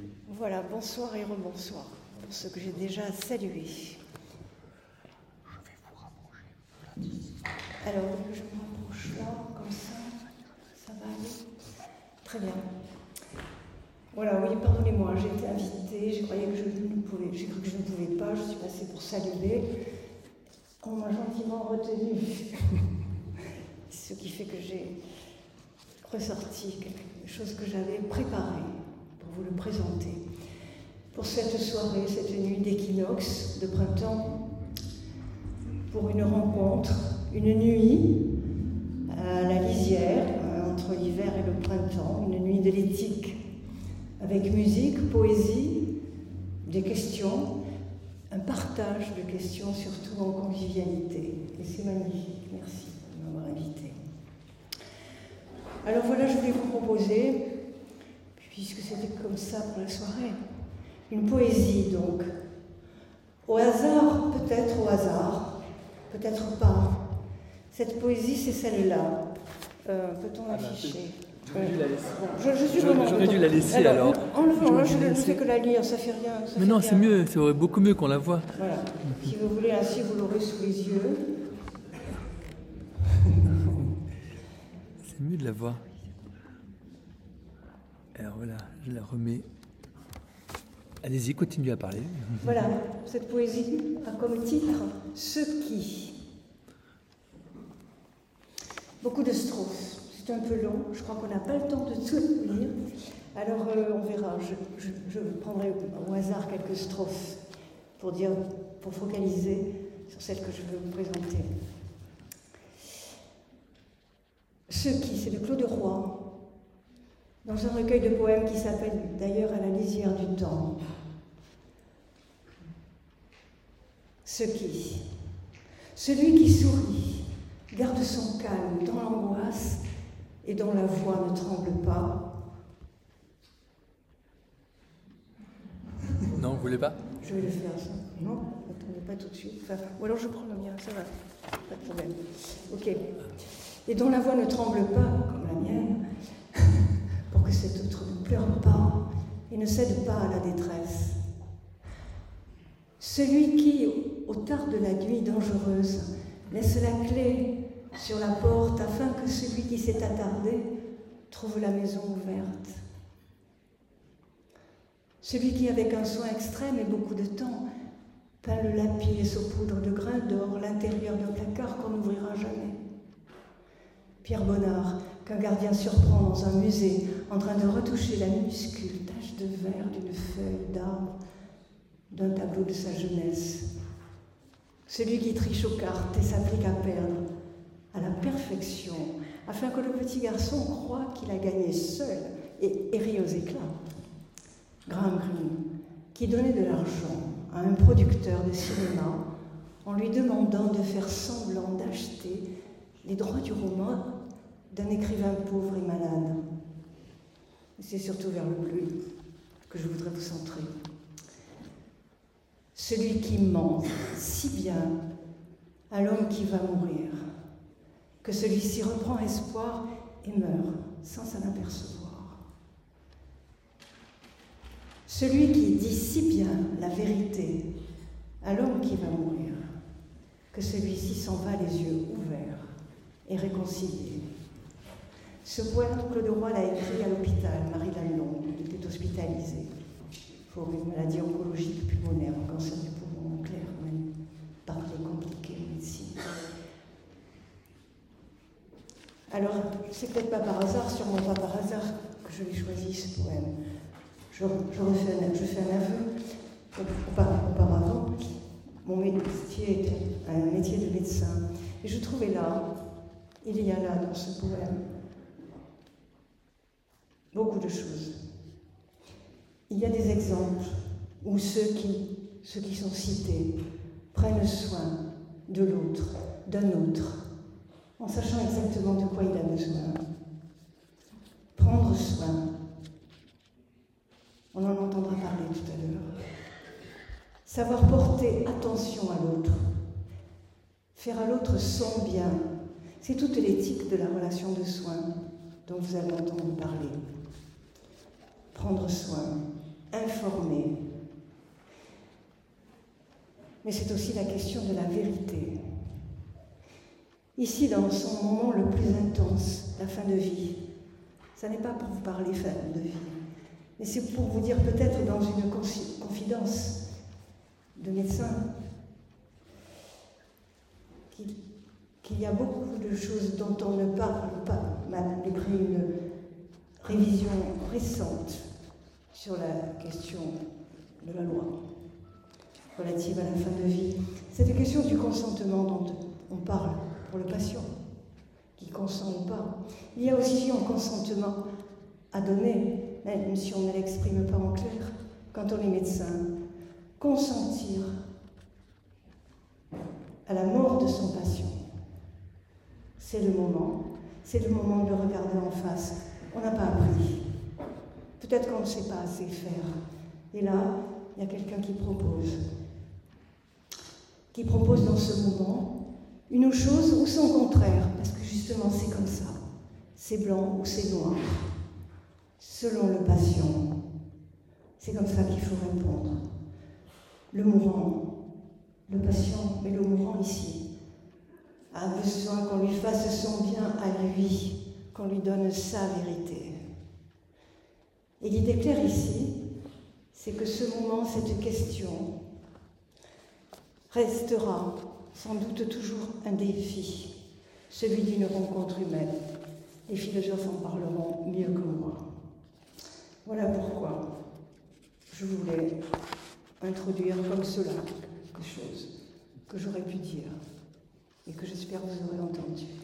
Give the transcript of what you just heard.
Voilà, bonsoir et rebonsoir pour ceux que j'ai déjà salués. Je vais vous rapprocher. Alors, je me rapproche là, comme ça va aller. Très bien. Voilà, oui, pardonnez-moi, j'ai été invitée, j'ai cru que je ne pouvais pas, je suis passée pour saluer. On m'a gentiment retenue. Ce qui fait que j'ai ressorti quelque chose que j'avais préparé pour vous le présenter. Pour cette soirée, cette nuit d'équinoxe de printemps, pour une rencontre, une nuit à la lisière, entre l'hiver et le printemps, une nuit de l'éthique, avec musique, poésie, des questions, un partage de questions, surtout en convivialité. Et c'est magnifique, merci de m'avoir invité. Alors voilà, je voulais vous proposer, puisque c'était comme ça pour la soirée, une poésie donc. Au hasard, peut-être pas. Cette poésie, c'est celle-là. Peut-on l'afficher? J'aurais dû la laisser. J'aurais dû la laisser alors. Enlevons-la, je ne fais que la lire, ça fait rien. Mais non, c'est mieux, c'est beaucoup mieux qu'on la voit. Voilà. Si vous voulez, ainsi vous l'aurez sous les yeux. C'est mieux de la voir. Alors voilà, je la remets. Allez-y, continuez à parler. Voilà, cette poésie a comme titre « Ce qui ». Beaucoup de strophes, c'est un peu long, je crois qu'on n'a pas le temps de tout lire. Alors on verra, je prendrai au hasard quelques strophes pour focaliser sur celle que je veux vous présenter. Ce qui, c'est de Claude Roy, dans un recueil de poèmes qui s'appelle d'ailleurs « À la lisière du temps ». Ce qui, celui qui sourit, garde son calme dans l'angoisse et dont la voix ne tremble pas. Non, vous voulez pas? Je vais le faire, ça. Non, attendez pas tout de suite. Enfin, ou alors je prends le mien, ça va, pas de problème. Ok. Et dont la voix ne tremble pas, comme la mienne, pour que cet autre ne pleure pas et ne cède pas à la détresse. Celui qui, au tard de la nuit dangereuse, laisse la clé sur la porte afin que celui qui s'est attardé trouve la maison ouverte. Celui qui, avec un soin extrême et beaucoup de temps, peint le lapis et saupoudre de grains d'or l'intérieur d'un placard qu'on n'ouvrira jamais. Pierre Bonnard, qu'un gardien surprend dans un musée en train de retoucher la minuscule tache de verre d'une feuille d'arbre d'un tableau de sa jeunesse. Celui qui triche aux cartes et s'applique à perdre à la perfection, afin que le petit garçon croie qu'il a gagné seul et rit aux éclats. Graham Greene, qui donnait de l'argent à un producteur de cinéma en lui demandant de faire semblant d'acheter les droits du roman d'un écrivain pauvre et malade. Et c'est surtout vers le bleu que je voudrais vous centrer. Celui qui ment si bien à l'homme qui va mourir, que celui-ci reprend espoir et meurt sans s'en apercevoir. Celui qui dit si bien la vérité à l'homme qui va mourir, que celui-ci s'en va les yeux ouverts et réconcilié. Ce poème, Claude Roy l'a écrit à l'hôpital, Marie Lalonde, il était hospitalisé pour une maladie oncologique pulmonaire, un cancer du poumon, en clair, même parler compliqué, médecine. Alors, c'est peut-être pas par hasard, sûrement pas par hasard, que je l'ai choisi, ce poème. Je fais un aveu. Auparavant, mon métier était un métier de médecin. Et je trouvais là, il y a là dans ce poème, beaucoup de choses. Il y a des exemples où ceux qui sont cités prennent soin de l'autre, d'un autre, en sachant exactement de quoi il a besoin. Prendre soin. On en entendra parler tout à l'heure. Savoir porter attention à l'autre. Faire à l'autre son bien. C'est toute l'éthique de la relation de soins dont vous allez entendre parler. Prendre soin, informé. Mais c'est aussi la question de la vérité. Ici, dans son moment le plus intense, la fin de vie, ça n'est pas pour vous parler fin de vie, mais c'est pour vous dire peut-être dans une confidence de médecin qu'il y a beaucoup de choses dont on ne parle pas, malgré une révision récente sur la question de la loi relative à la fin de vie. Cette question du consentement dont on parle pour le patient, qui consent ou pas. Il y a aussi un consentement à donner, même si on ne l'exprime pas en clair, quand on est médecin. Consentir à la mort de son patient. C'est le moment de le regarder en face. On n'a pas appris. Peut-être qu'on ne sait pas assez faire. Et là, il y a quelqu'un qui propose dans ce moment une chose ou son contraire, parce que justement c'est comme ça. C'est blanc ou c'est noir, selon le patient. C'est comme ça qu'il faut répondre. Le mourant, le patient, mais le mourant ici, a besoin qu'on lui fasse son bien à lui, qu'on lui donne sa vérité. Et l'idée claire ici, c'est que ce moment, cette question, restera sans doute toujours un défi, celui d'une rencontre humaine. Les philosophes en parleront mieux que moi. Voilà pourquoi je voulais introduire comme cela quelque chose que j'aurais pu dire et que j'espère vous aurez entendu.